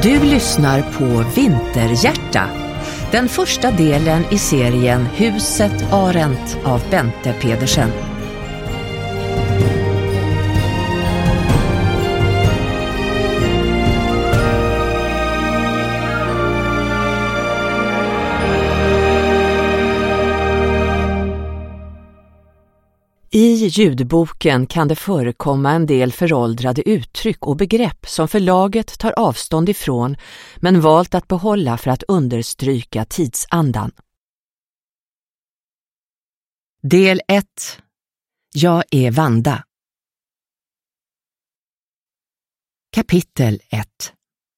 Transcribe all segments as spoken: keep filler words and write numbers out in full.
Du lyssnar på Vinterhjärta, den första delen i serien Huset Arendt av Bente Pedersen. I ljudboken kan det förekomma en del föråldrade uttryck och begrepp som förlaget tar avstånd ifrån men valt att behålla för att understryka tidsandan. Del ett. Jag är Vanda. Kapitel ett.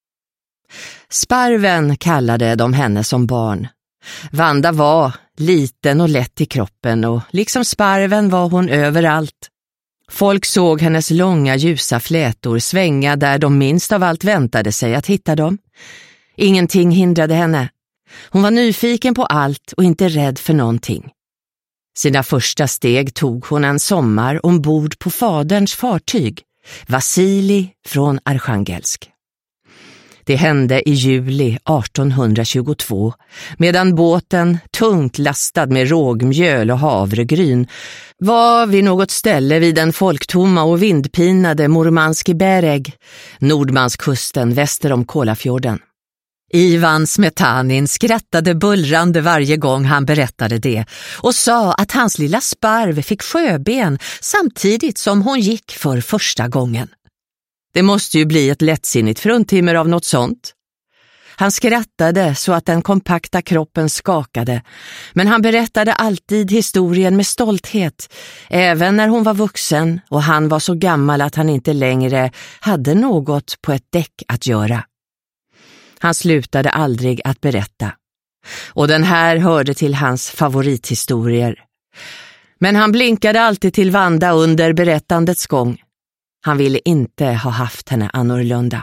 Sparven kallade de henne som barn. Vanda var liten och lätt i kroppen och liksom sparven var hon överallt. Folk såg hennes långa ljusa flätor svänga där de minst av allt väntade sig att hitta dem. Ingenting hindrade henne. Hon var nyfiken på allt och inte rädd för någonting. Sina första steg tog hon en sommar ombord på faderns fartyg, Vasilij från Arkhangelsk. Det hände i juli artonhundratjugotvå, medan båten, tungt lastad med rågmjöl och havregryn, var vid något ställe vid den folktomma och vindpinade Murmanski Bereg, Nordmanskusten väster om Kolafjorden. Ivan Smetanin skrattade bullrande varje gång han berättade det och sa att hans lilla sparv fick sjöben samtidigt som hon gick för första gången. Det måste ju bli ett lättsinnigt fruntimmer av något sånt. Han skrattade så att den kompakta kroppen skakade, men han berättade alltid historien med stolthet, även när hon var vuxen och han var så gammal att han inte längre hade något på ett däck att göra. Han slutade aldrig att berätta, och den här hörde till hans favorithistorier. Men han blinkade alltid till Vanda under berättandets gång. Han ville inte ha haft henne annorlunda.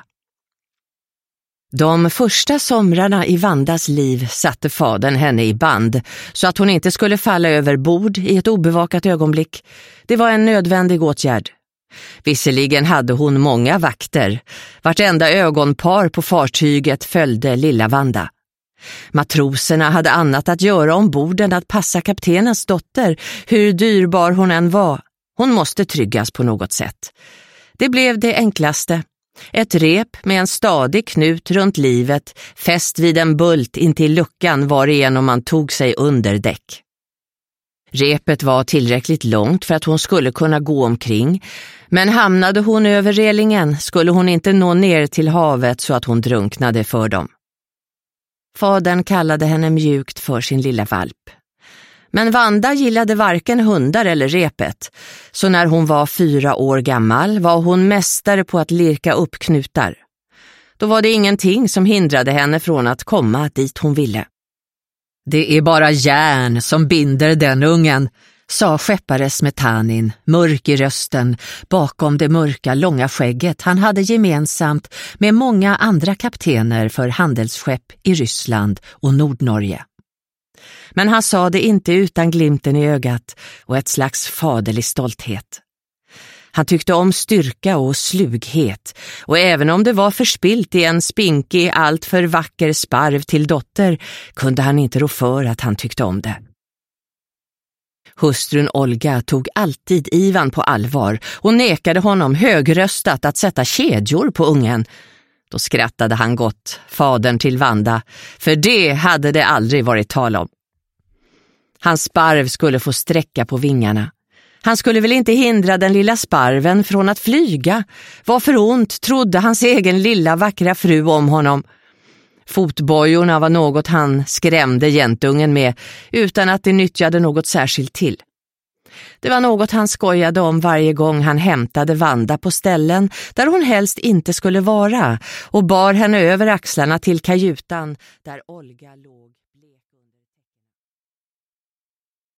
De första somrarna i Vandas liv satte fadern henne i band så att hon inte skulle falla över bord i ett obevakat ögonblick. Det var en nödvändig åtgärd. Visserligen hade hon många vakter. Vartenda ögonpar på fartyget följde lilla Vanda. Matroserna hade annat att göra ombord än att passa kaptenens dotter, hur dyrbar hon än var. Hon måste tryggas på något sätt. Det blev det enklaste. Ett rep med en stadig knut runt livet, fäst vid en bult intill luckan varigenom man tog sig under däck. Repet var tillräckligt långt för att hon skulle kunna gå omkring, men hamnade hon över relingen skulle hon inte nå ner till havet så att hon drunknade för dem. Fadern kallade henne mjukt för sin lilla valp. Men Vanda gillade varken hundar eller repet, så när hon var fyra år gammal var hon mästare på att lirka upp knutar. Då var det ingenting som hindrade henne från att komma dit hon ville. Det är bara järn som binder den ungen, sa skeppare Smetanin, mörk i rösten, bakom det mörka långa skägget han hade gemensamt med många andra kaptener för handelsskepp i Ryssland och Nordnorge. Men han sa det inte utan glimten i ögat och ett slags faderlig stolthet. Han tyckte om styrka och slughet, och även om det var förspilt i en spinkig, allt för vacker sparv till dotter kunde han inte rå för att han tyckte om det. Hustrun Olga tog alltid Ivan på allvar och nekade honom högröstat att sätta kedjor på ungen. Då skrattade han gott, fadern till Vanda, för det hade det aldrig varit tal om. Hans sparv skulle få sträcka på vingarna. Han skulle väl inte hindra den lilla sparven från att flyga. Vad för ont trodde hans egen lilla vackra fru om honom. Fotbojorna var något han skrämde jentungen med utan att det nyttjade något särskilt till. Det var något han skojade om varje gång han hämtade Vanda på ställen där hon helst inte skulle vara och bar henne över axlarna till kajutan där Olga låg.